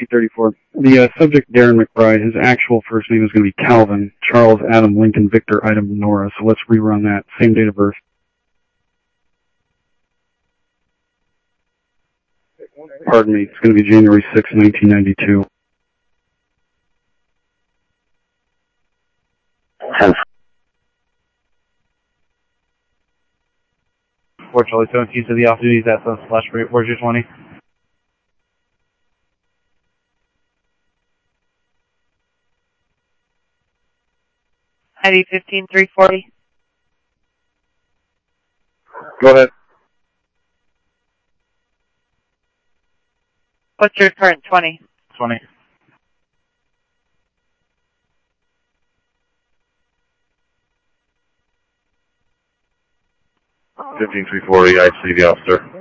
834. The subject, Darren McBride, his actual first name is going to be Calvin, Charles, Adam, Lincoln, Victor, Item, Nora. So let's rerun that. Same date of birth. Pardon me, it's going to be January 6, 1992. 4 Charlie 17 to the off duties at /8, where's your 20? ID 15340. Go ahead. What's your current 20? 20. $15,340, I see the officer.